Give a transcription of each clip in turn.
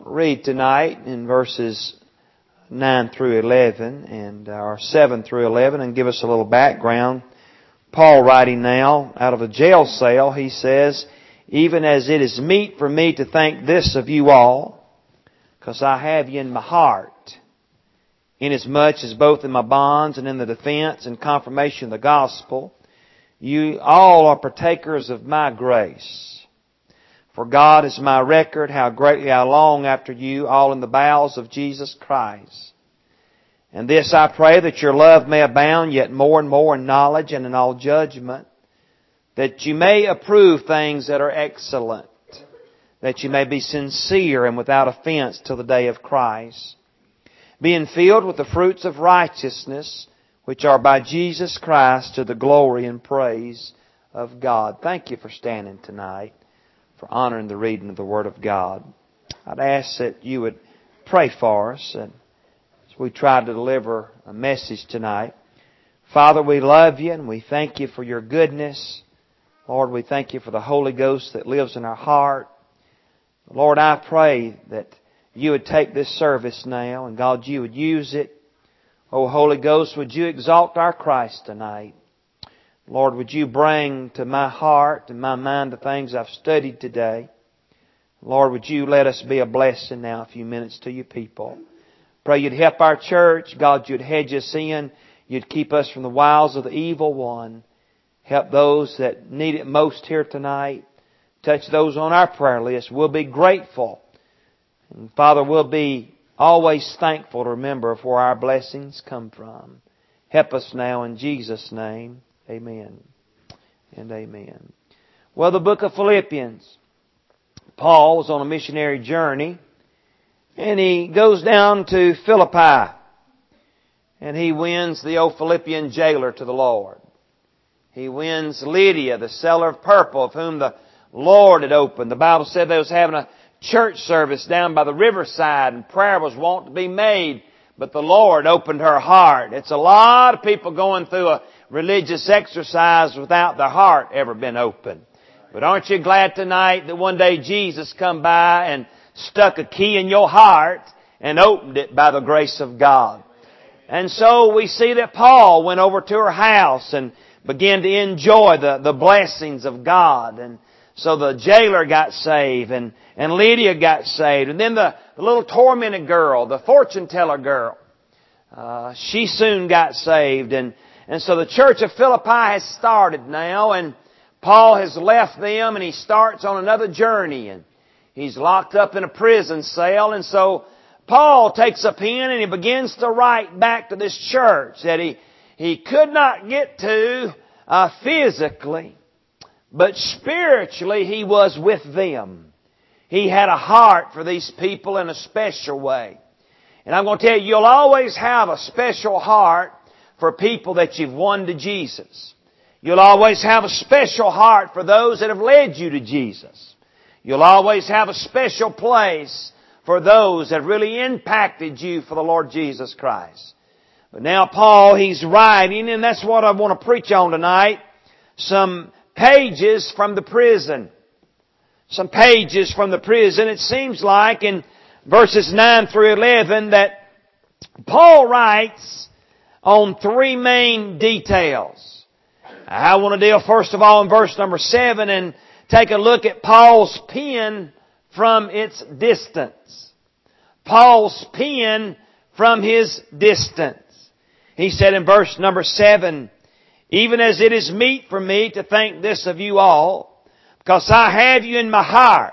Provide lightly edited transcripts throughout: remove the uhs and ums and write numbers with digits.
read tonight in verses 9 through 11 or 7 through 11 and give us a little background. Paul, writing now out of a jail cell, he says, "Even as it is meet for me to think this of you all, because I have you in my heart, inasmuch as both in my bonds and in the defense and confirmation of the gospel, you all are partakers of my grace. For God is my record, how greatly I long after you, all in the bowels of Jesus Christ. And this I pray, that your love may abound yet more and more in knowledge and in all judgment, that you may approve things that are excellent, that you may be sincere and without offense till the day of Christ, being filled with the fruits of righteousness, which are by Jesus Christ to the glory and praise of God." Thank you for standing tonight, for honoring the reading of the Word of God. I'd ask that you would pray for us as we try to deliver a message tonight. Father, we love you and we thank you for your goodness. Lord, we thank you for the Holy Ghost that lives in our heart. Lord, I pray that you would take this service now and God, you would use it. Oh, Holy Ghost, would you exalt our Christ tonight? Lord, would you bring to my heart and my mind the things I've studied today? Lord, would you let us be a blessing now, a few minutes to your people. Pray you'd help our church. God, you'd hedge us in. You'd keep us from the wiles of the evil one. Help those that need it most here tonight. Touch those on our prayer list. We'll be grateful. And Father, we'll be always thankful to remember where our blessings come from. Help us now in Jesus' name. Amen and amen. Well, the book of Philippians. Paul was on a missionary journey and he goes down to Philippi and he wins the old Philippian jailer to the Lord. He wins Lydia, the seller of purple, of whom the Lord had opened. The Bible said they was having a church service down by the riverside and prayer was wont to be made, but the Lord opened her heart. It's a lot of people going through a religious exercise without their heart ever been opened. But aren't you glad tonight that one day Jesus come by and stuck a key in your heart and opened it by the grace of God? And so we see that Paul went over to her house and began to enjoy the blessings of God. And so the jailer got saved and Lydia got saved. And then the little tormented girl, the fortune teller girl, she soon got saved. And so the church of Philippi has started now, and Paul has left them and he starts on another journey, and he's locked up in a prison cell. And so Paul takes a pen and he begins to write back to this church that he could not get to physically, but spiritually he was with them. He had a heart for these people in a special way. And I'm going to tell you, you'll always have a special heart for people that you've won to Jesus. You'll always have a special heart for those that have led you to Jesus. You'll always have a special place for those that really impacted you for the Lord Jesus Christ. But now Paul, he's writing, and that's what I want to preach on tonight, some pages from the prison. Some pages from the prison. It seems like in verses 9 through 11 that Paul writes on three main details. I want to deal first of all in verse number 7 and take a look at Paul's pen from its distance. Paul's pen from his distance. He said in verse number 7, "Even as it is meet for me to think this of you all, because I have you in my heart,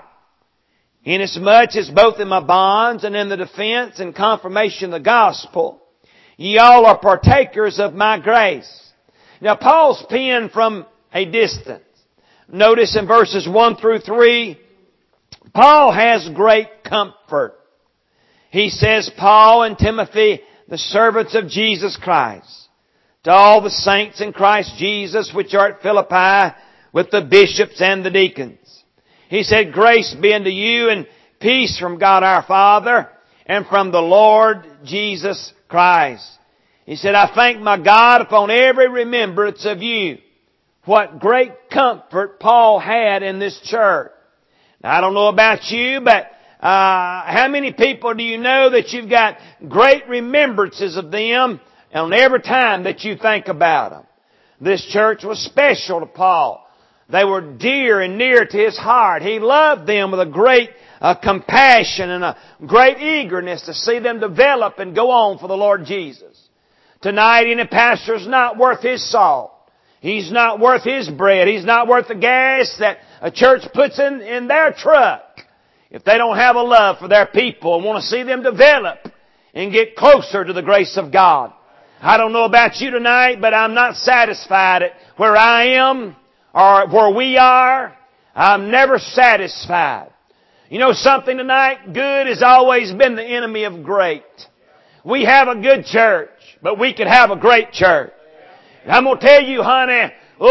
inasmuch as both in my bonds and in the defense and confirmation of the gospel, ye all are partakers of my grace." Now Paul's pen from a distance. Notice in verses 1 through 3, Paul has great comfort. He says, "Paul and Timothy, the servants of Jesus Christ, to all the saints in Christ Jesus which are at Philippi, with the bishops and the deacons." He said, "Grace be unto you and peace from God our Father and from the Lord Jesus Christ." He said, "I thank my God upon every remembrance of you." What great comfort Paul had in this church. Now, I don't know about you, but How many people do you know that you've got great remembrances of them on every time that you think about them? This church was special to Paul. They were dear and near to his heart. He loved them with a great compassion and a great eagerness to see them develop and go on for the Lord Jesus. Tonight, any pastor's not worth his salt. He's not worth his bread. He's not worth the gas that a church puts in their truck if they don't have a love for their people and want to see them develop and get closer to the grace of God. I don't know about you tonight, but I'm not satisfied at where I am or where we are. I'm never satisfied. You know something tonight? Good has always been the enemy of great. We have a good church, but we could have a great church. And I'm going to tell you, honey,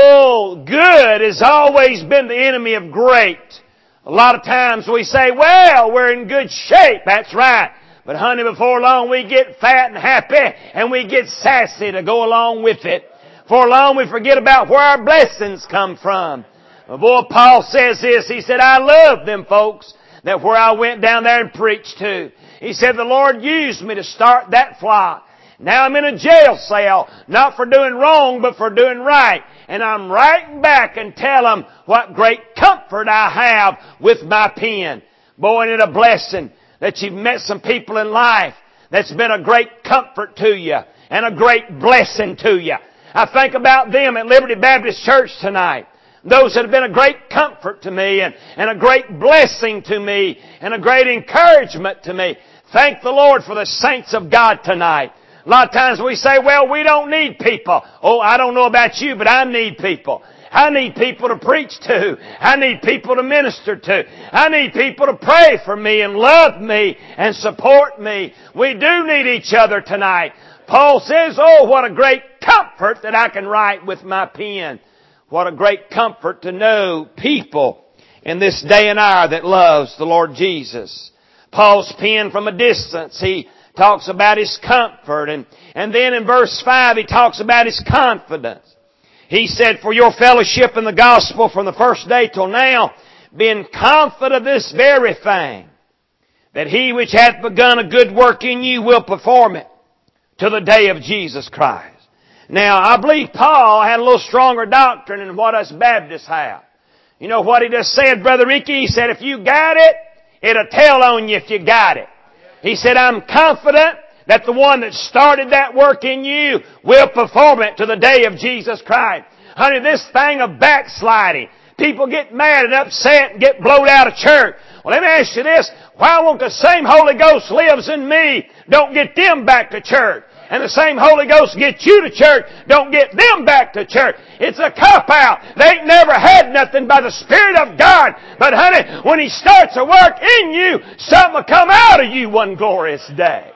good has always been the enemy of great. A lot of times we say, well, we're in good shape. That's right. But honey, before long we get fat and happy and we get sassy to go along with it. Before long we forget about where our blessings come from. Boy, Paul says this. He said, I love them folks that where I went down there and preached to. He said, the Lord used me to start that flock. Now I'm in a jail cell, not for doing wrong, but for doing right. And I'm writing back and tell them what great comfort I have with my pen. Boy, isn't it a blessing that you've met some people in life that's been a great comfort to you and a great blessing to you. I think about them at Liberty Baptist Church tonight. Those that have been a great comfort to me and a great blessing to me and a great encouragement to me. Thank the Lord for the saints of God tonight. A lot of times we say, well, we don't need people. Oh, I don't know about you, but I need people. I need people to preach to. I need people to minister to. I need people to pray for me and love me and support me. We do need each other tonight. Paul says, oh, what a great comfort that I can write with my pen. What a great comfort to know people in this day and hour that loves the Lord Jesus. Paul's pen from a distance, he talks about his comfort. And then in verse 5, he talks about his confidence. He said, for your fellowship in the gospel from the first day till now, being confident of this very thing, that he which hath begun a good work in you will perform it to the day of Jesus Christ. Now, I believe Paul had a little stronger doctrine than what us Baptists have. You know what he just said, Brother Ricky? He said, if you got it, it'll tell on you if you got it. He said, I'm confident that the one that started that work in you will perform it to the day of Jesus Christ. Honey, this thing of backsliding, people get mad and upset and get blowed out of church. Well, let me ask you this. Why won't the same Holy Ghost lives in me don't get them back to church? And the same Holy Ghost gets you to church, don't get them back to church. It's a cop-out. They ain't never had nothing by the Spirit of God. But honey, when He starts a work in you, something will come out of you one glorious day.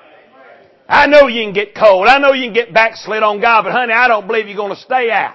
I know you can get cold. I know you can get backslid on God, but honey, I don't believe you're going to stay out.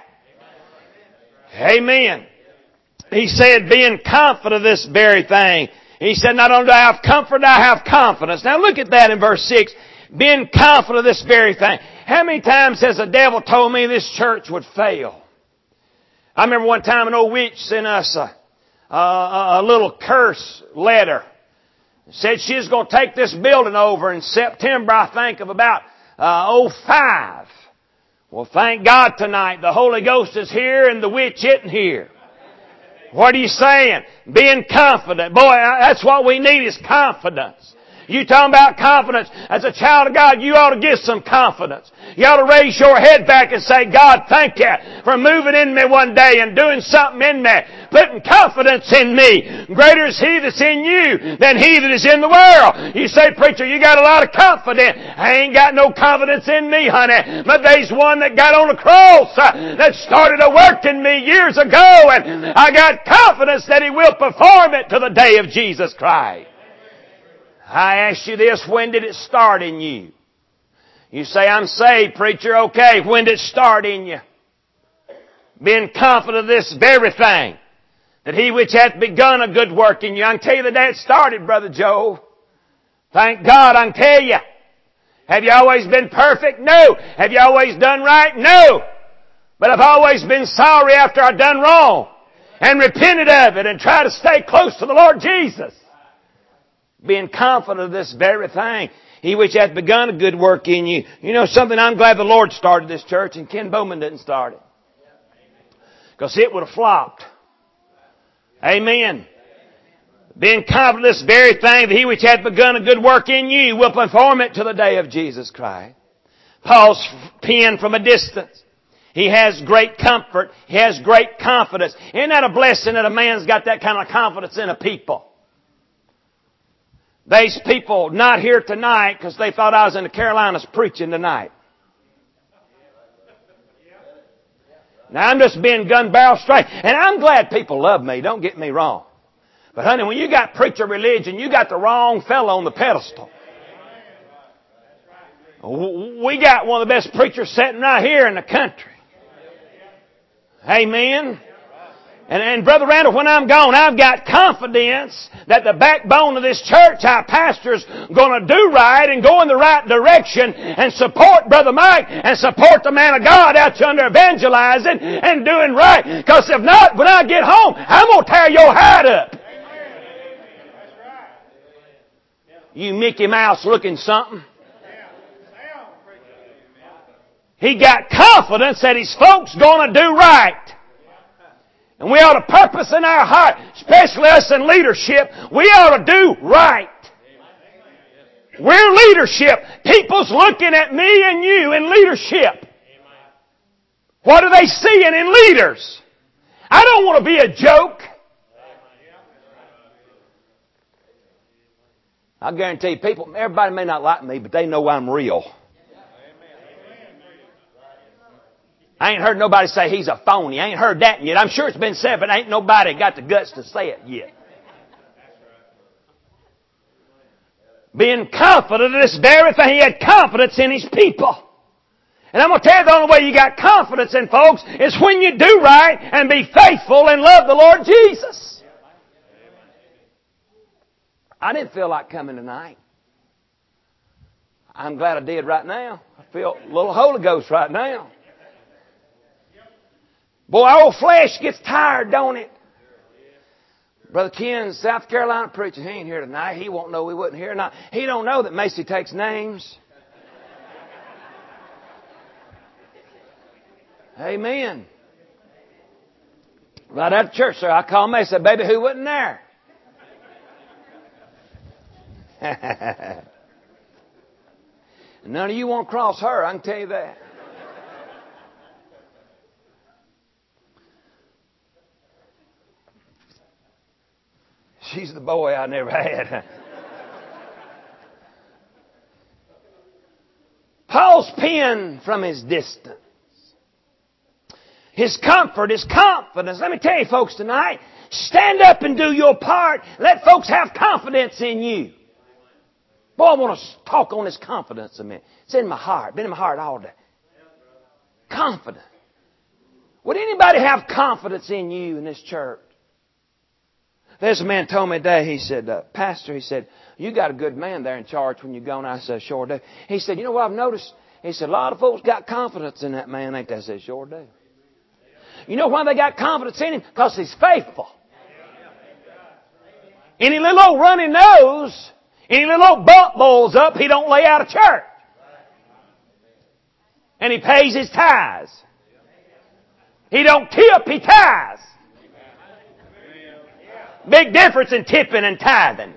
Amen. He said, being confident of this very thing. He said, not only do I have comfort, I have confidence. Now look at that in verse 6. Being confident of this very thing. How many times has the devil told me this church would fail? I remember one time an old witch sent us a little curse letter. Said she was going to take this building over in September, I think, of about 05. Well, thank God tonight the Holy Ghost is here and the witch isn't here. What are you saying? Being confident. Boy, that's what we need is confidence. You talking about confidence. As a child of God, you ought to get some confidence. You ought to raise your head back and say, God, thank you for moving in me one day and doing something in me, putting confidence in me. Greater is He that's in you than he that is in the world. You say, preacher, you got a lot of confidence. I ain't got no confidence in me, honey. But there's one that got on the cross that started a work in me years ago, and I got confidence that He will perform it to the day of Jesus Christ. I ask you this, when did it start in you? You say, I'm saved, preacher. Okay, when did it start in you? Being confident of this very thing, that He which hath begun a good work in you. I can tell you the day it started, Brother Joe. Thank God, I can tell you. Have you always been perfect? No. Have you always done right? No. But I've always been sorry after I've done wrong and repented of it and tried to stay close to the Lord Jesus. Being confident of this very thing. He which hath begun a good work in you. You know something? I'm glad the Lord started this church and Ken Bowman didn't start it. Because it would have flopped. Amen. Being confident of this very thing, that He which hath begun a good work in you will perform it to the day of Jesus Christ. Paul's pen from a distance. He has great comfort. He has great confidence. Isn't that a blessing that a man's got that kind of confidence in a people? These people not here tonight because they thought I was in the Carolinas preaching tonight. Now I'm just being gun barrel straight. And I'm glad people love me. Don't get me wrong. But honey, when you got preacher religion, you got the wrong fellow on the pedestal. We got one of the best preachers sitting right here in the country. Amen. And Brother Randall, when I'm gone, I've got confidence that the backbone of this church, our pastor's going to do right and go in the right direction and support Brother Mike and support the man of God out yonder evangelizing and doing right. Because if not, when I get home, I'm going to tear your hide up. You Mickey Mouse looking something. He got confidence that his folks going to do right. And we ought to purpose in our heart, especially us in leadership, we ought to do right. We're leadership. People's looking at me and you in leadership. What are they seeing in leaders? I don't want to be a joke. I guarantee you, people, everybody may not like me, but they know I'm real. I ain't heard nobody say he's a phony. I ain't heard that yet. I'm sure it's been said, but ain't nobody got the guts to say it yet. Being confident of this very thing, he had confidence in his people. And I'm going to tell you the only way you got confidence in folks is when you do right and be faithful and love the Lord Jesus. I didn't feel like coming tonight. I'm glad I did right now. I feel a little Holy Ghost right now. Boy, our old flesh gets tired, don't it? Brother Ken, South Carolina preacher, he ain't here tonight. He won't know we wasn't here tonight. He don't know that Macy takes names. Amen. Right after church, sir, I called Macy. I said, baby, who wasn't there? None of you want to cross her, I can tell you that. She's the boy I never had. Paul's pen from his distance. His comfort, his confidence. Let me tell you folks tonight, stand up and do your part. Let folks have confidence in you. Boy, I want to talk on this confidence a minute. It's in my heart. Been in my heart all day. Confidence. Would anybody have confidence in you in this church? There's a man told me today, he said, Pastor, he said, you got a good man there in charge when you're gone. I said, sure do. He said, you know what I've noticed? He said, a lot of folks got confidence in that man, ain't they? I said, sure do. You know why they got confidence in him? Because he's faithful. Any little old runny nose, any little old bump balls up, he don't lay out of church. And he pays his tithes. He don't tip, he tithes. Big difference in tipping and tithing.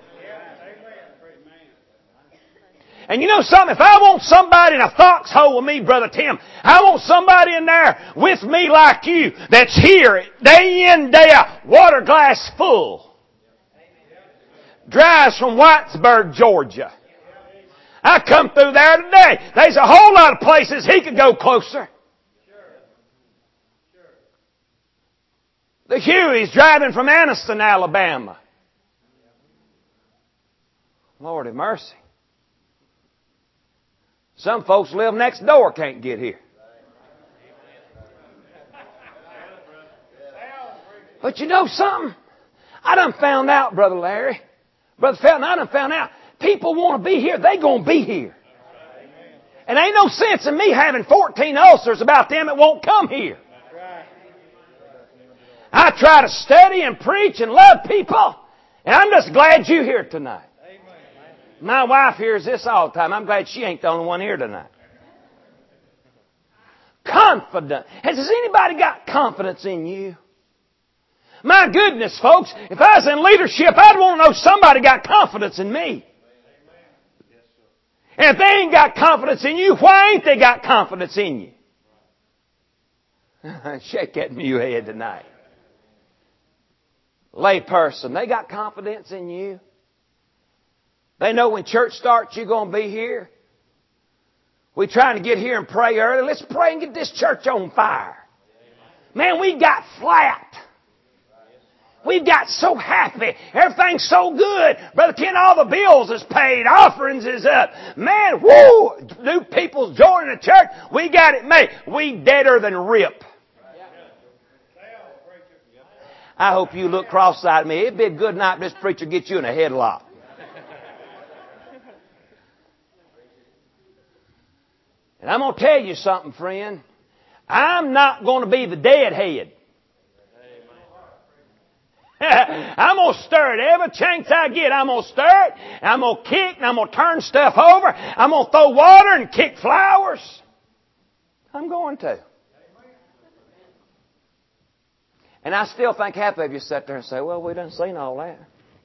And you know something? If I want somebody in a foxhole with me, Brother Tim, I want somebody in there with me like you that's here day in, day out, water glass full. Drives from Whitesburg, Georgia. I come through there today. There's a whole lot of places he could go closer. The Hueys driving from Anniston, Alabama. Lord have mercy. Some folks live next door, can't get here. But you know something? I done found out, Brother Larry. Brother Felton, I done found out. People want to be here, they going to be here. And ain't no sense in me having 14 ulcers about them that won't come here. I try to study and preach and love people. And I'm just glad you're here tonight. My wife hears this all the time. I'm glad she ain't the only one here tonight. Confident. Has anybody got confidence in you? My goodness, folks, if I was in leadership, I'd want to know somebody got confidence in me. And if they ain't got confidence in you, why ain't they got confidence in you? Shake that new head tonight. Lay person, they got confidence in you. They know when church starts, you're going to be here. We're trying to get here and pray early. Let's pray and get this church on fire. Man, we got flat. We got so happy. Everything's so good. Brother Ken, all the bills is paid. Offerings is up. Man, whoo! New people's joining the church. We got it made. We deader than Rip. I hope you look cross-eyed at me. It'd be a good night if this preacher gets you in a headlock. And I'm going to tell you something, friend. I'm not going to be the deadhead. I'm going to stir it. Every chance I get, I'm going to stir it. And I'm going to kick and I'm going to turn stuff over. I'm going to throw water and kick flowers. I'm going to. And I still think half of you sit there and say, well, we done seen all that.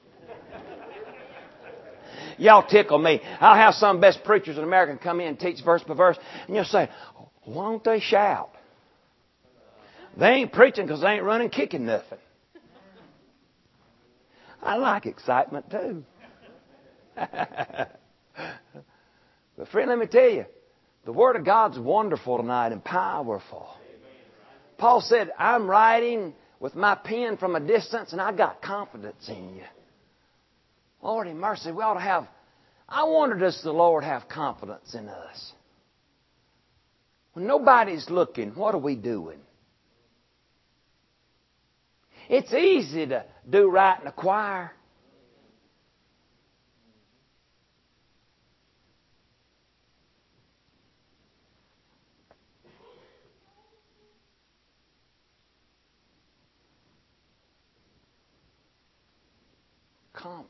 Y'all tickle me. I'll have some best preachers in America come in and teach verse by verse. And you'll say, why don't they shout? They ain't preaching because they ain't running kicking nothing. I like excitement too. But friend, let me tell you, the Word of God's wonderful tonight and powerful. Paul said, I'm writing with my pen from a distance and I got confidence in you. Lord in mercy, we ought to have, I wonder, does the Lord have confidence in us? When nobody's looking, what are we doing? It's easy to do right in the choir. Confidence.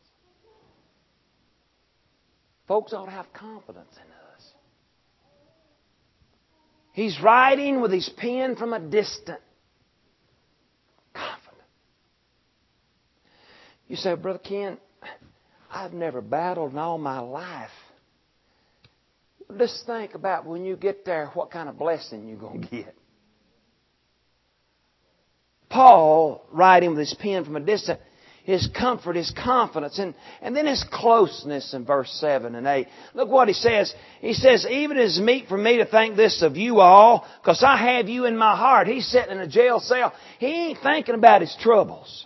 Folks ought to have confidence in us. He's writing with his pen from a distance. Confident. You say, Brother Ken, I've never battled in all my life. Just think about when you get there, what kind of blessing you're going to get. Paul, writing with his pen from a distance, his comfort, his confidence, and then his closeness in verse 7 and 8. Look what he says. He says, even as meet for me to think this of you all, because I have you in my heart. He's sitting in a jail cell. He ain't thinking about his troubles.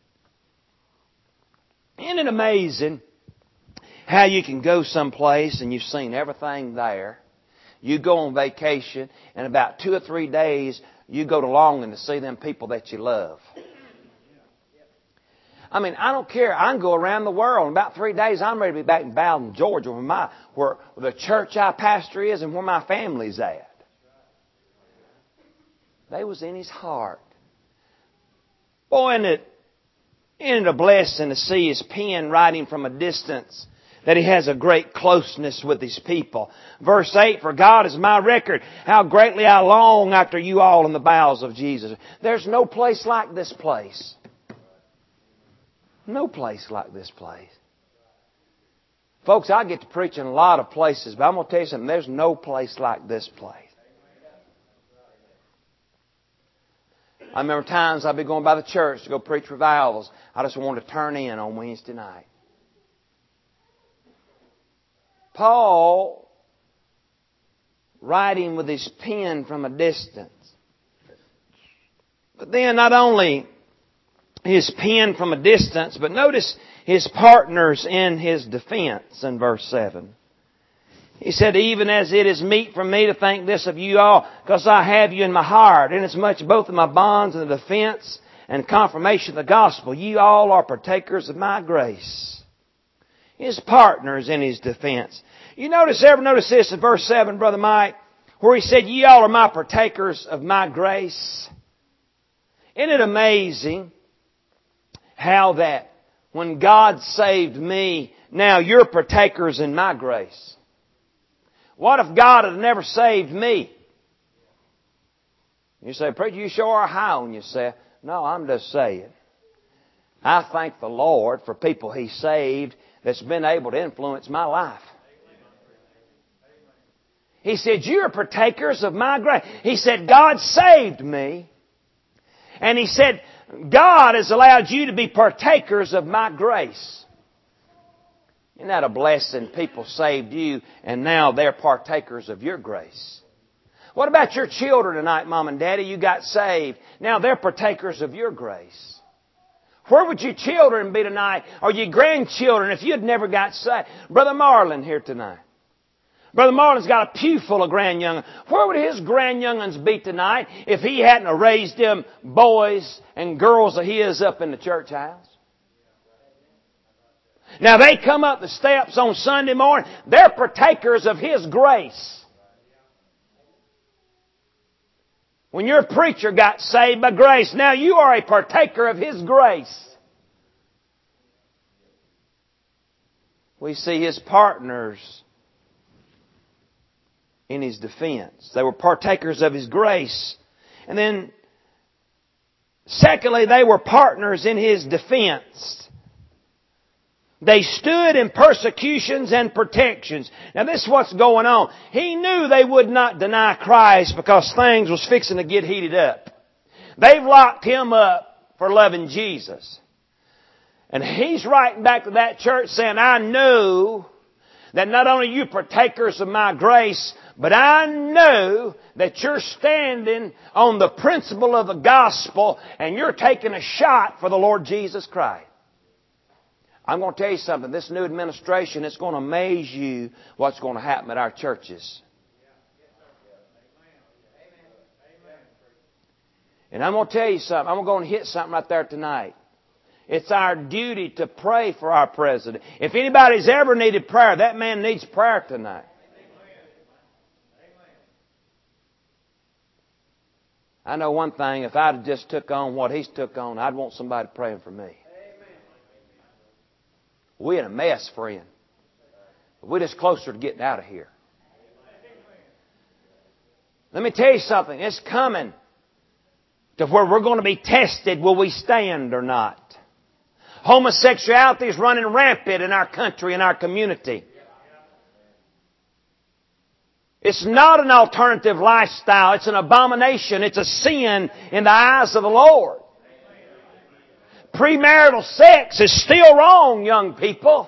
Isn't it amazing how you can go someplace and you've seen everything there? You go on vacation, and about 2 or 3 days, you go to longing to see them people that you love. I mean, I don't care. I can go around the world. In about 3 days, I'm ready to be back in Bowden, Georgia, where the church I pastor is and where my family's at. They was in his heart. Boy, isn't it a blessing to see his pen writing from a distance, that he has a great closeness with his people. Verse 8, for God is my record, how greatly I long after you all in the bowels of Jesus. There's no place like this place. No place like this place. Folks, I get to preach in a lot of places, but I'm going to tell you something. There's no place like this place. I remember times I'd be going by the church to go preach revivals. I just wanted to turn in on Wednesday night. Paul, writing with his pen from a distance. But then not only his pen from a distance, but notice his partners in his defense in verse 7. He said, even as it is meet for me to think this of you all, because I have you in my heart, inasmuch both of my bonds and the defense and confirmation of the gospel, you all are partakers of my grace. His partners in his defense. You ever notice this in verse 7, Brother Mike, where he said, ye all are my partakers of my grace? Isn't it amazing how that when God saved me, now you're partakers in my grace. What if God had never saved me? You say, preacher, you sure are high on yourself. No, I'm just saying. I thank the Lord for people He saved that's been able to influence my life. He said, you're partakers of my grace. He said, God saved me. And He said, God has allowed you to be partakers of my grace. Isn't that a blessing? People saved you and now they're partakers of your grace. What about your children tonight, Mom and Daddy? You got saved. Now they're partakers of your grace. Where would your children be tonight, or your grandchildren, if you had never got saved? Brother Marlin here tonight. Brother Marlin's got a pew full of grandyoung'uns. Where would his grandyoung'uns be tonight if he hadn't raised them boys and girls of his up in the church house? Now they come up the steps on Sunday morning. They're partakers of His grace. When your preacher got saved by grace, now you are a partaker of His grace. We see His partners in His defense. They were partakers of His grace. And then, secondly, they were partners in His defense. They stood in persecutions and protections. Now this is what's going on. He knew they would not deny Christ because things was fixing to get heated up. They've locked Him up for loving Jesus. And He's writing back to that church saying, I know that not only you partakers of my grace, but I know that you're standing on the principle of the gospel and you're taking a shot for the Lord Jesus Christ. I'm going to tell you something. This new administration, it's going to amaze you what's going to happen at our churches. And I'm going to tell you something. I'm going to hit something right there tonight. It's our duty to pray for our president. If anybody's ever needed prayer, that man needs prayer tonight. I know one thing. If I'd just took on what he's took on, I'd want somebody praying for me. We're in a mess, friend. We're just closer to getting out of here. Let me tell you something. It's coming to where we're going to be tested. Will we stand or not? Homosexuality is running rampant in our country, in our community. It's not an alternative lifestyle. It's an abomination. It's a sin in the eyes of the Lord. Premarital sex is still wrong, young people.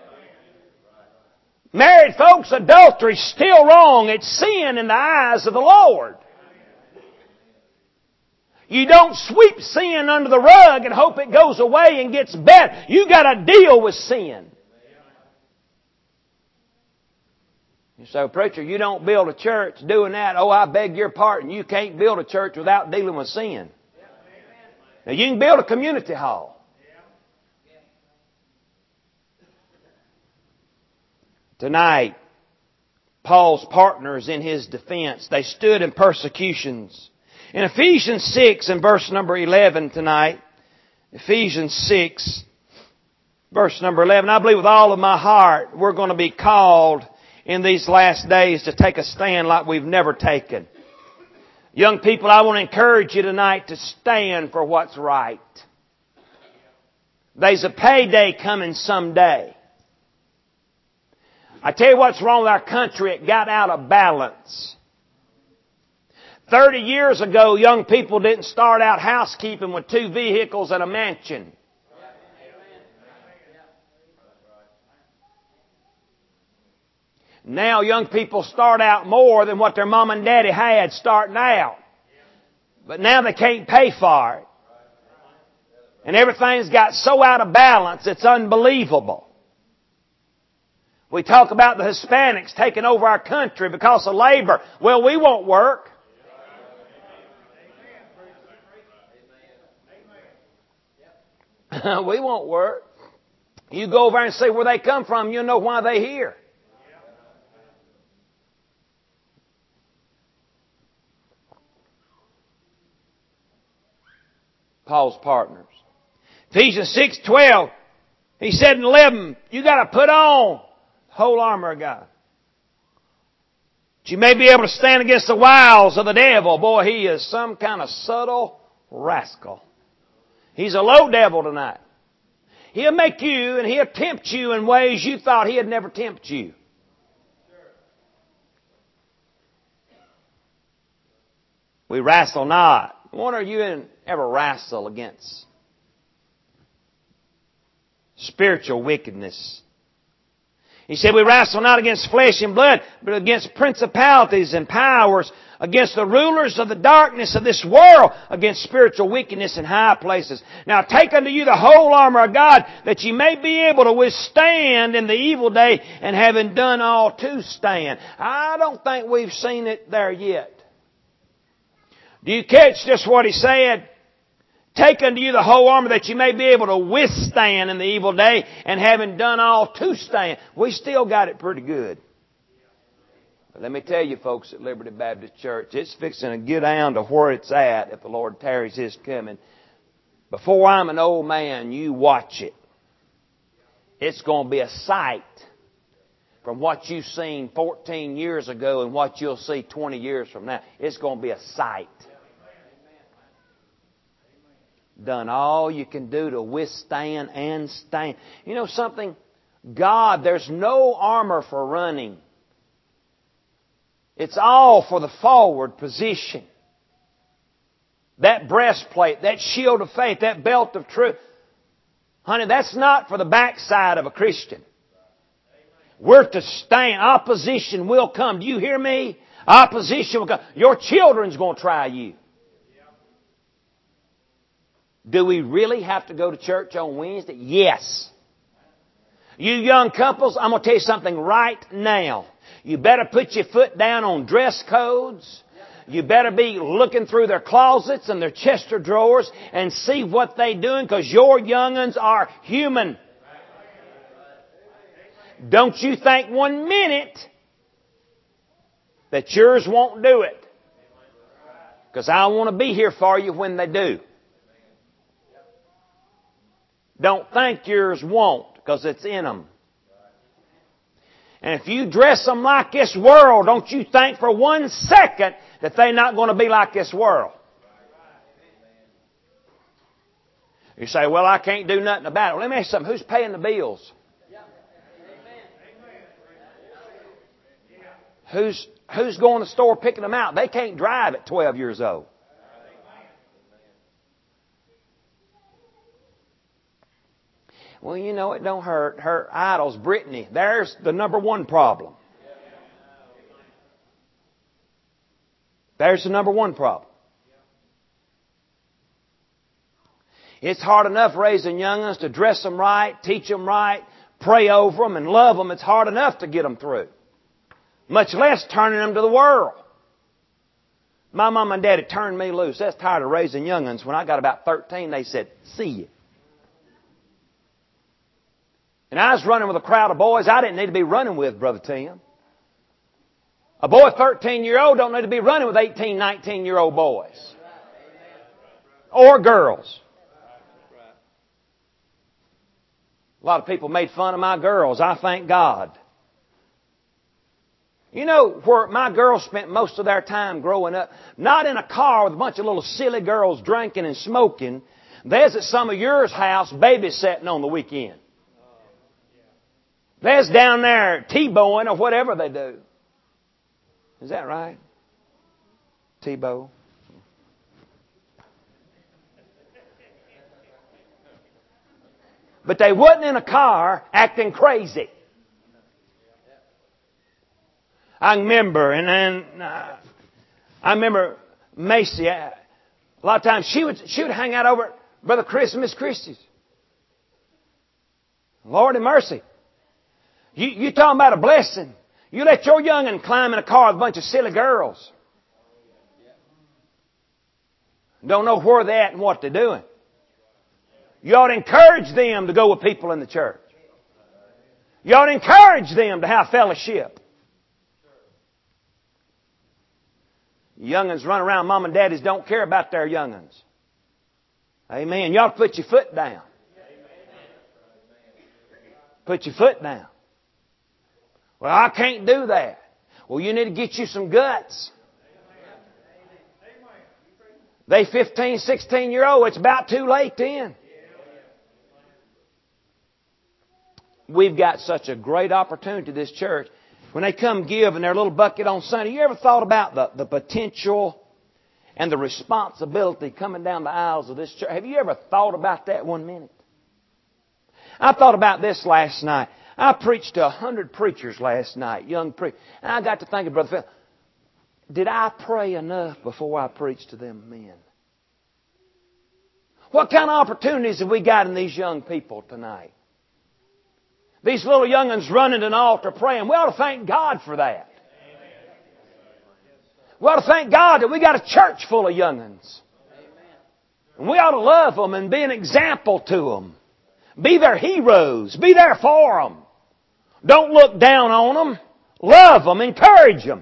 Married folks, adultery is still wrong. It's sin in the eyes of the Lord. You don't sweep sin under the rug and hope it goes away and gets better. You got to deal with sin. You say, well, preacher, you don't build a church doing that. Oh, I beg your pardon. You can't build a church without dealing with sin. Now, you can build a community hall. Tonight, Paul's partners in his defense, they stood in persecutions. In Ephesians 6 and verse number 11 tonight, Ephesians 6, verse number 11, I believe with all of my heart we're going to be called in these last days to take a stand like we've never taken. Young people, I want to encourage you tonight to stand for what's right. There's a payday coming someday. I tell you what's wrong with our country. It got out of balance. 30 years ago, young people didn't start out housekeeping with 2 vehicles and a mansion. Now young people start out more than what their mom and daddy had starting out. But now they can't pay for it. And everything's got so out of balance, it's unbelievable. We talk about the Hispanics taking over our country because of labor. Well, we won't work. We won't work. You go over and see where they come from, you'll know why they're here. Paul's partners. Ephesians 6:12, He said in 11, you got to put on the whole armor of God. That you may be able to stand against the wiles of the devil. Boy, he is some kind of subtle rascal. He's a low devil tonight. He'll make you and he'll tempt you in ways you thought he'd never tempt you. We wrestle not. I wonder if you ever wrestle against spiritual wickedness. He said we wrestle not against flesh and blood, but against principalities and powers, against the rulers of the darkness of this world, against spiritual wickedness in high places. Now take unto you the whole armor of God, that ye may be able to withstand in the evil day, and having done all to stand. I don't think we've seen it there yet. Do you catch just what he said? Take unto you the whole armor that you may be able to withstand in the evil day, and having done all to stand. We still got it pretty good. But let me tell you folks at Liberty Baptist Church, it's fixing to get down to where it's at if the Lord tarries His coming. Before I'm an old man, you watch it. It's going to be a sight from what you've seen 14 years ago and what you'll see 20 years from now. It's going to be a sight. Done all you can do to withstand and stand. You know something? God, there's no armor for running. It's all for the forward position. That breastplate, that shield of faith, that belt of truth. Honey, that's not for the backside of a Christian. We're to stand. Opposition will come. Do you hear me? Opposition will come. Your children's going to try you. Do we really have to go to church on Wednesday? Yes. You young couples, I'm going to tell you something right now. You better put your foot down on dress codes. You better be looking through their closets and their chest of drawers and see what they're doing, because your young'uns are human. Don't you think 1 minute that yours won't do it. Because I want to be here for you when they do. Don't think yours won't, because it's in them. And if you dress them like this world, don't you think for 1 second that they're not going to be like this world. You say, well, I can't do nothing about it. Well, let me ask you something. Who's paying the bills? Who's going to the store picking them out? They can't drive at 12 years old. Well, you know, it don't hurt. Her idol's Brittany. There's the number one problem. There's the number one problem. It's hard enough raising young'uns to dress them right, teach them right, pray over them, and love them. It's hard enough to get them through. Much less turning them to the world. My mom and daddy turned me loose. That's tired of raising young'uns. When I got about 13, they said, see you. And I was running with a crowd of boys I didn't need to be running with, Brother Tim. A boy 13-year-old don't need to be running with 18, 19-year-old boys. Or girls. A lot of people made fun of my girls. I thank God. You know where my girls spent most of their time growing up? Not in a car with a bunch of little silly girls drinking and smoking. There's at some of yours house babysitting on the weekend. There's down there T-bowing or whatever they do. Is that right? T-bow. But they wasn't in a car acting crazy. I remember, I remember Macy. A lot of times she would hang out over at Brother Chris and Miss Christie's. Lord have mercy. You talking about a blessing. You let your young'un climb in a car with a bunch of silly girls. Don't know where they're at and what they're doing. You ought to encourage them to go with people in the church. You ought to encourage them to have fellowship. Young'uns run around, mom and daddies don't care about their young'uns. Amen. You ought to put your foot down. Put your foot down. Well, I can't do that. Well, you need to get you some guts. They 15, 16-year-old, it's about too late then. We've got such a great opportunity, this church. When they come give in their little bucket on Sunday, you ever thought about the potential and the responsibility coming down the aisles of this church? Have you ever thought about that 1 minute? I thought about this last night. I preached to 100 preachers last night, young preachers. And I got to thinking, Brother Phil, did I pray enough before I preached to them men? What kind of opportunities have we got in these young people tonight? These little young'uns running to an altar praying. We ought to thank God for that. We ought to thank God that we got a church full of young'uns. And we ought to love them and be an example to them. Be their heroes. Be there for them. Don't look down on them. Love them. Encourage them.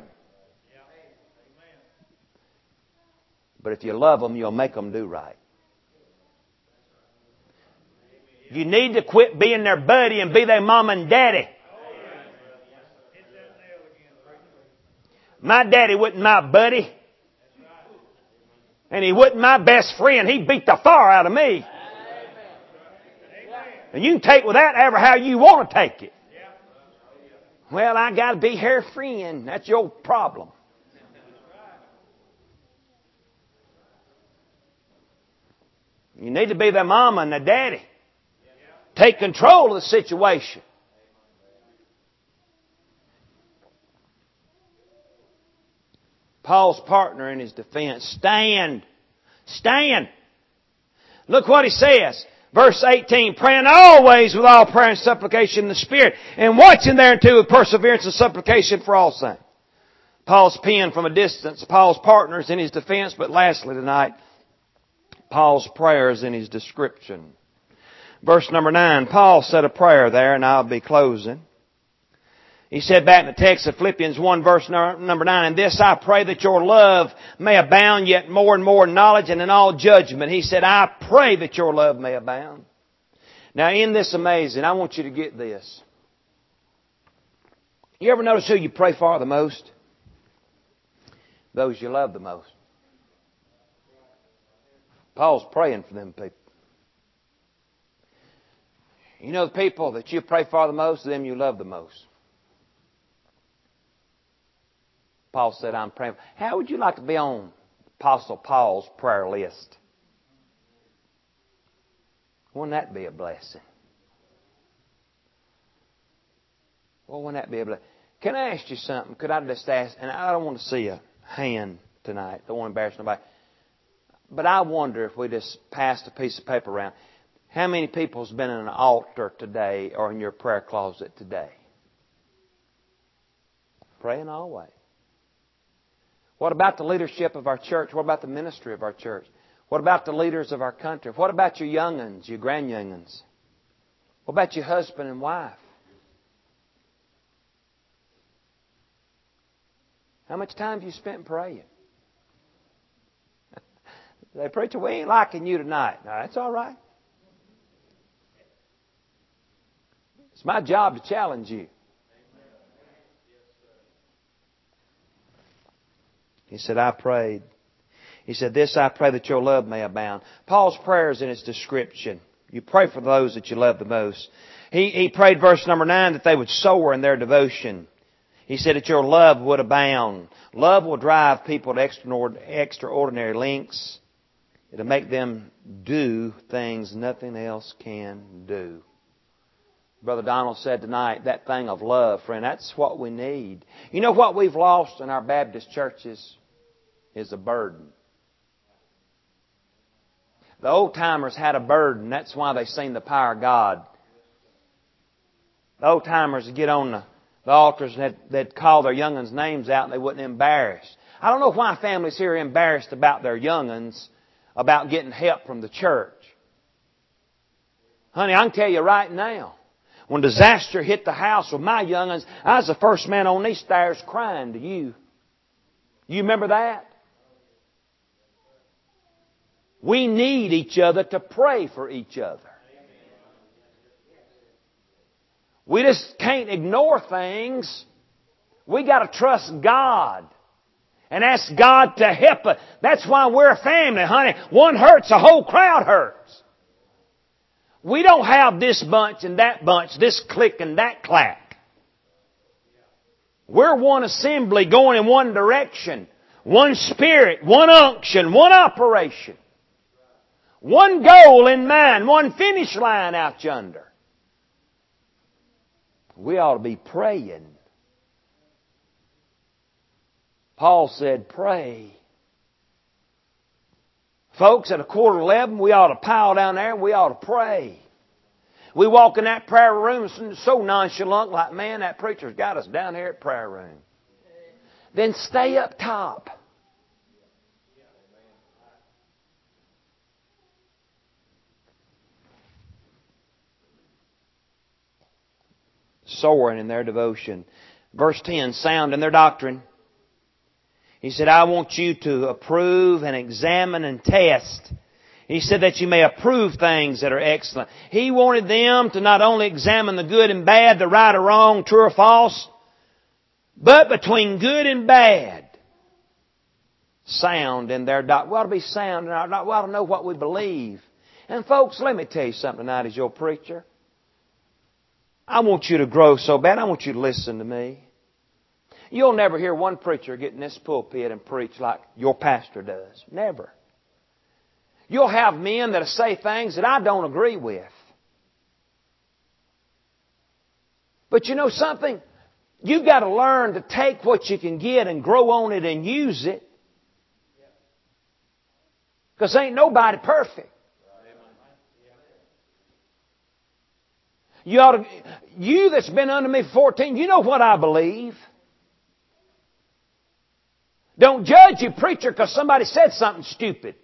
But if you love them, you'll make them do right. You need to quit being their buddy and be their mom and daddy. My daddy wasn't my buddy. And he wasn't my best friend. He beat the fire out of me. And you can take with that ever how you want to take it. Well, I got to be her friend. That's your problem. You need to be their mama and their daddy. Take control of the situation. Paul's partner in his defense, stand. Stand. Look what he says. Verse 18, praying always with all prayer and supplication in the Spirit, and watching thereunto with perseverance and supplication for all saints. Paul's pen from a distance, Paul's partners in his defense, but lastly tonight, Paul's prayers in his description. Verse number 9, Paul said a prayer there, and I'll be closing. He said back in the text of Philippians 1 verse number 9, and this I pray that your love may abound yet more and more in knowledge and in all judgment. He said, I pray that your love may abound. Now in this amazing, I want you to get this. You ever notice who you pray for the most? Those you love the most. Paul's praying for them people. You know the people that you pray for the most, them you love the most. Paul said, I'm praying. How would you like to be on Apostle Paul's prayer list? Wouldn't that be a blessing? Well, wouldn't that be a blessing? Can I ask you something? Could I just ask, and I don't want to see a hand tonight. Don't want to embarrass nobody. But I wonder if we just passed a piece of paper around. How many people's been in an altar today or in your prayer closet today? Praying always. What about the leadership of our church? What about the ministry of our church? What about the leaders of our country? What about your young'uns, your grand-young'uns? What about your husband and wife? How much time have you spent praying? They preacher, we ain't liking you tonight. No, that's all right. It's my job to challenge you. He said, I prayed. He said, this I pray that your love may abound. Paul's prayers in his description. You pray for those that you love the most. He prayed verse number 9 that they would soar in their devotion. He said that your love would abound. Love will drive people to extraordinary lengths. It'll make them do things nothing else can do. Brother Donald said tonight, that thing of love, friend, that's what we need. You know what we've lost in our Baptist churches is a burden. The old-timers had a burden. That's why they sing the power of God. The old-timers would get on the altars and they'd call their young'uns' names out and they wouldn't embarrass. I don't know why families here are embarrassed about their young'uns, about getting help from the church. Honey, I can tell you right now, when disaster hit the house with my young'uns, I was the first man on these stairs crying to you. You remember that? We need each other to pray for each other. We just can't ignore things. We got to trust God and ask God to help us. That's why we're a family, honey. One hurts, the whole crowd hurts. We don't have this bunch and that bunch, this clique and that clack. We're one assembly going in one direction, one spirit, one unction, one operation, one goal in mind, one finish line out yonder. We ought to be praying. Paul said, pray. Folks, at 11:15, we ought to pile down there and we ought to pray. We walk in that prayer room so nonchalant, like, man, that preacher's got us down here at prayer room. Then stay up top. Soaring in their devotion. Verse 10, sound in their doctrine. He said, I want you to approve and examine and test. He said that you may approve things that are excellent. He wanted them to not only examine the good and bad, the right or wrong, true or false, but between good and bad, sound in their doctrine. We ought to be sound in our doctrine. We ought to know what we believe. And folks, let me tell you something tonight as your preacher. I want you to grow so bad. I want you to listen to me. You'll never hear one preacher get in this pulpit and preach like your pastor does. Never. You'll have men that say things that I don't agree with. But you know something? You've got to learn to take what you can get and grow on it and use it. Because ain't nobody perfect. You that's been under me for 14, you know what I believe. Don't judge your preacher because somebody said something stupid.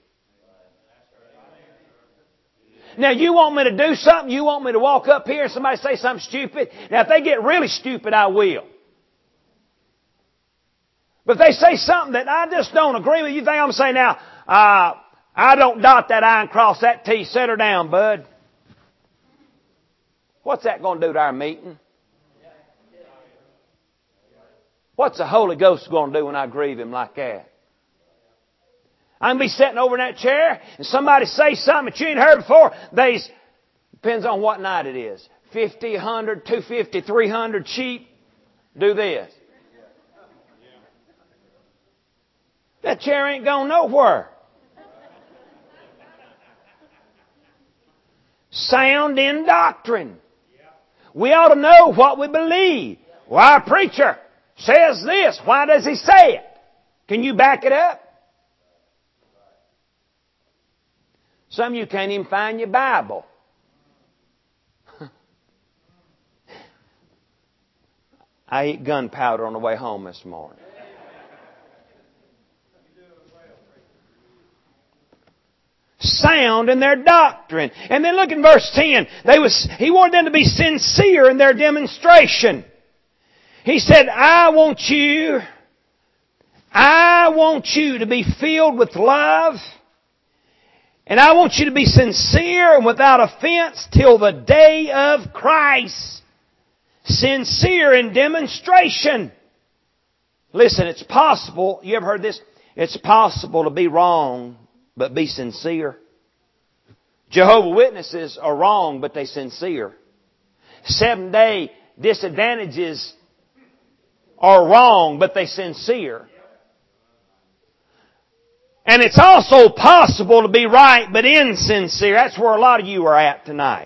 Now you want me to do something, you want me to walk up here and somebody say something stupid. Now if they get really stupid, I will. But if they say something that I just don't agree with, you think I'm going to say now, I don't dot that I and cross that T, set her down, bud. What's that going to do to our meeting? What's the Holy Ghost going to do when I grieve Him like that? I'm going to be sitting over in that chair and somebody say something that you ain't heard before. Depends on what night it is. 50, 100, 250, 300 sheep. Do this. That chair ain't going nowhere. Sound in doctrine. We ought to know what we believe. Well, our preacher says this. Why does he say it? Can you back it up? Some of you can't even find your Bible. I ate gunpowder on the way home this morning. Sound in their doctrine. And then look in verse 10. He wanted them to be sincere in their demonstration. He said, I want you to be filled with love. And I want you to be sincere and without offense till the day of Christ. Sincere in demonstration. Listen, it's possible, you ever heard this? It's possible to be wrong, but be sincere. Jehovah's Witnesses are wrong, but they're sincere. Seventh-day disadvantages are wrong, but they're sincere. And it's also possible to be right, but insincere. That's where a lot of you are at tonight.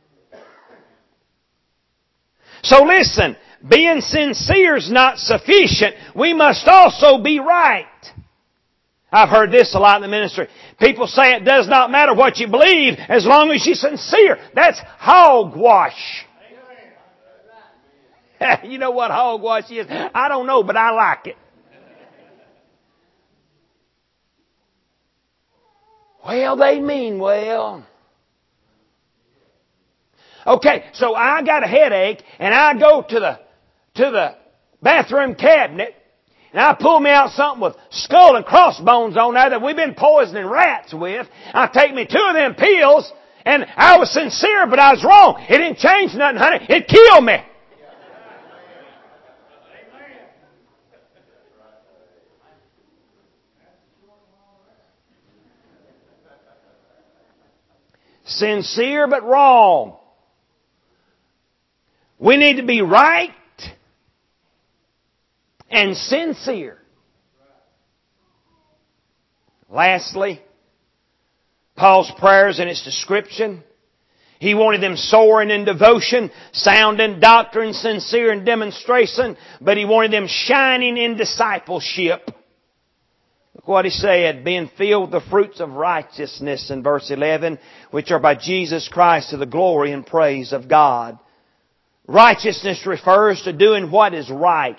So listen, being sincere is not sufficient. We must also be right. I've heard this a lot in the ministry. People say it does not matter what you believe as long as you're sincere. That's hogwash. You know what hogwash is? I don't know, but I like it. Well, they mean well. Okay, so I got a headache and I go to the bathroom cabinet and I pull me out something with skull and crossbones on there that we've been poisoning rats with. I take me 2 of them pills And I was sincere, but I was wrong. It didn't change nothing, honey. It killed me. Sincere but wrong. We need to be right and sincere. Lastly, Paul's prayers in its description. He wanted them soaring in devotion, sound in doctrine, sincere in demonstration, but he wanted them shining in discipleship. Look what he said, being filled with the fruits of righteousness in verse 11, which are by Jesus Christ to the glory and praise of God. Righteousness refers to doing what is right.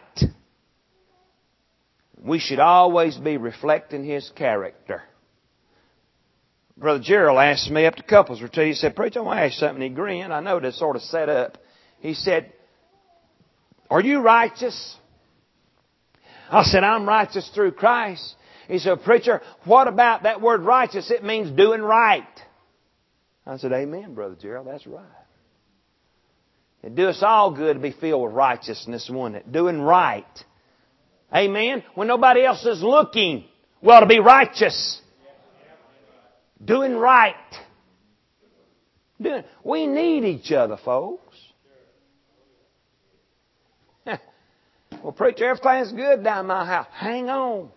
We should always be reflecting His character. Brother Gerald asked me up to couples retreat. He said, "Preacher, I want to ask you something." He grinned. I know this sort of set up. He said, "Are you righteous?" I said, "I'm righteous through Christ." He said, "Preacher, what about that word righteous? It means doing right." I said, "Amen, Brother Gerald. That's right. It'd do us all good to be filled with righteousness, wouldn't it? Doing right. Amen. When nobody else is looking, we ought to be righteous. Doing right. We need each other, folks. Well, preacher, everything's good down my house. Hang on.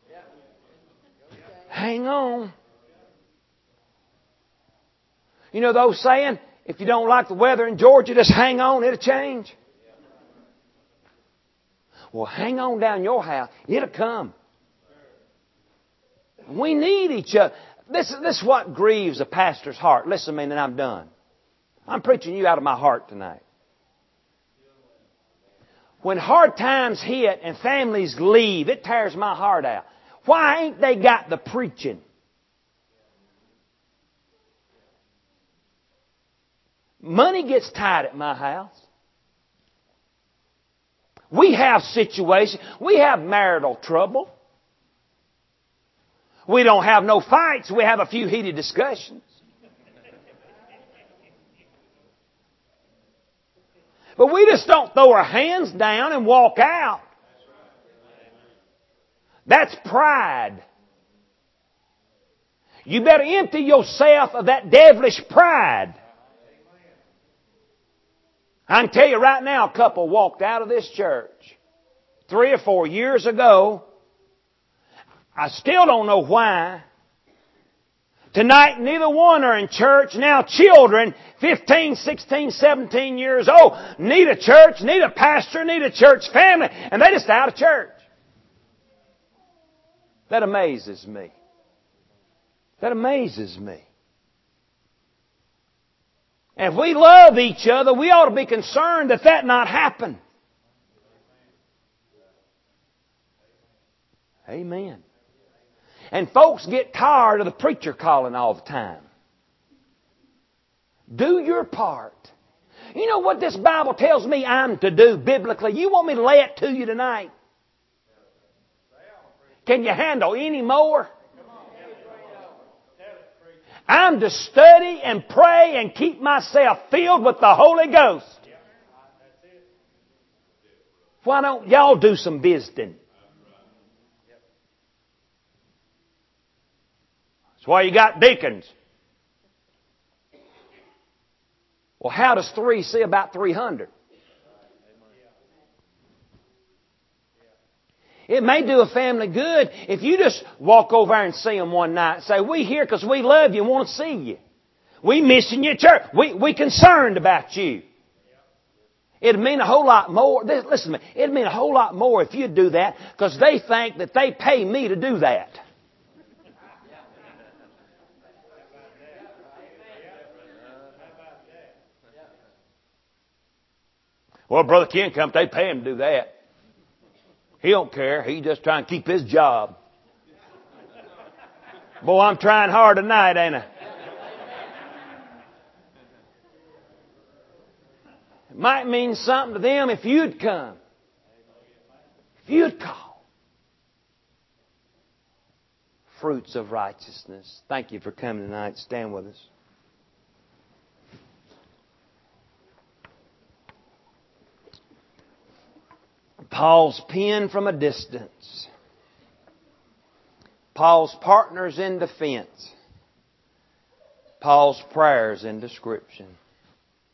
Hang on. You know the old saying, if you don't like the weather in Georgia, just hang on, it'll change. Well, hang on down your house. It'll come. We need each other. This is what grieves a pastor's heart. Listen to me and then I'm done. I'm preaching you out of my heart tonight. When hard times hit and families leave, it tears my heart out. Why ain't they got the preaching? Money gets tight at my house. We have situations. We have marital trouble. We don't have no fights. We have a few heated discussions. But we just don't throw our hands down and walk out. That's pride. You better empty yourself of that devilish pride. I can tell you right now, a couple walked out of this church 3 or 4 years ago. I still don't know why. Tonight, neither one are in church. Now children, 15, 16, 17 years old, need a church, need a pastor, need a church family, and they just out of church. That amazes me. That amazes me. And if we love each other, we ought to be concerned that that not happen. Amen. And folks get tired of the preacher calling all the time. Do your part. You know what this Bible tells me I'm to do biblically? You want me to lay it to you tonight? Can you handle any more? I'm to study and pray and keep myself filled with the Holy Ghost. Why don't y'all do some visiting? That's why you got deacons. Well, how does 3 see about 300? It may do a family good if you just walk over and see them one night and say, "We here because we love you and want to see you. We missing your church. We concerned about you." It'd mean a whole lot more. Listen to me. It'd mean a whole lot more if you'd do that because they think that they pay me to do that. Well, Brother Ken comes, they pay him to do that. He don't care. He's just trying to keep his job. Boy, I'm trying hard tonight, ain't I? It might mean something to them if you'd come. If you'd call. Fruits of righteousness. Thank you for coming tonight. Stand with us. Paul's pen from a distance. Paul's partners in defense. Paul's prayers in description.